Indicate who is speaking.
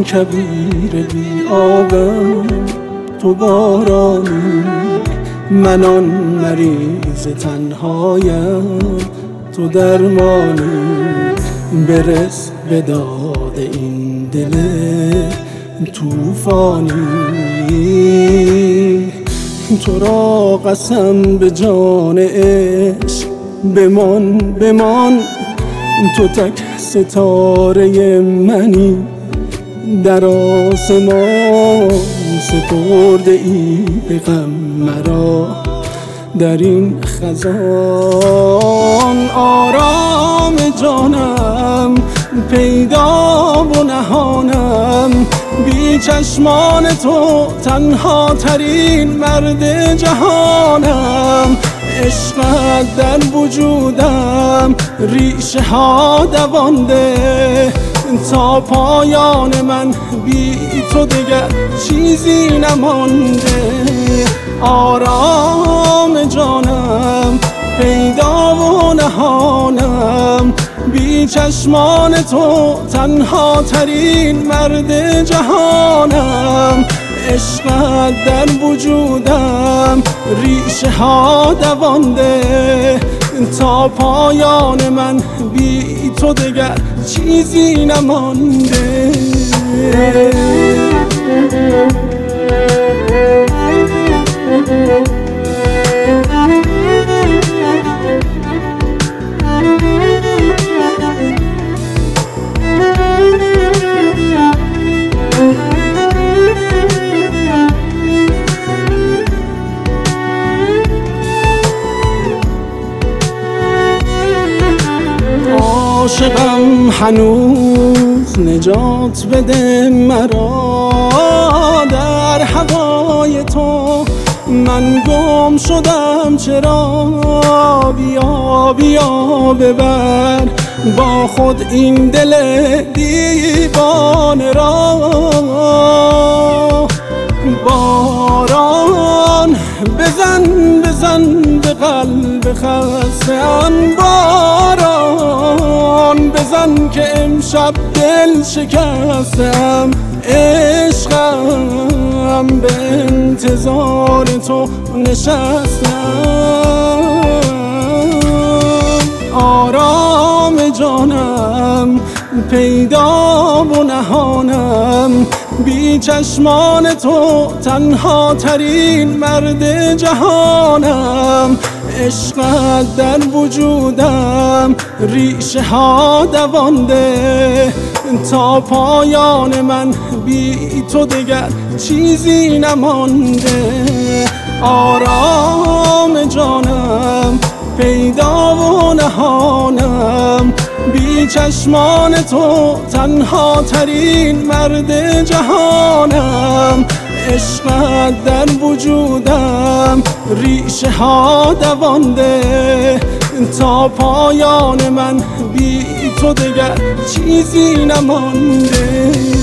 Speaker 1: من کویر بی آبم، تو بارانی، من آن مریض تنهایم، تو درمانی. برس به داد این دل توفانی، تو را قسم به جان عشق، بمان بمان، تو تک ستاره منی، در آسمان سپرده ای به غم مرا، در این خزان. آرام جانم پیدا و نهانم، بی چشمان تو تنها ترین مرد جهانم. عشقت در وجودم ریشه ها دوانده، تا پایان من بی تو دگر چیزی نمانده. آرام جانم پیدا و نهانم، بی چشمان تو تنها ترین مرد جهانم. عشقت در وجودم ریشه ها دوانده، تا پایان من بی تو دگر چیزی نمانده. عاشقم هنوز نجات بده مرا، در هوای تو من گم شدم چرا. بیا بیا ببر با خود این دل دیوانه را. باران بزن بزن به قلب خسته‌ام، باران بزن که امشب دل شکستم. عشقم به انتظار تو نشستم. آرام جانم پیدا و نهانم، بی چشمان تو تنها ترین مرد جهانم. عشقت در وجودم ریشه ها دوانده، تا پایان من بی تو دگر چیزی نمانده. آرام جانم پیدا و نهانم، بی چشمان تو تنها ترین مرد جهانم. عشقت در وجودم ریشه ها دوانده، تا پایان من بی تو دگر چیزی نمانده.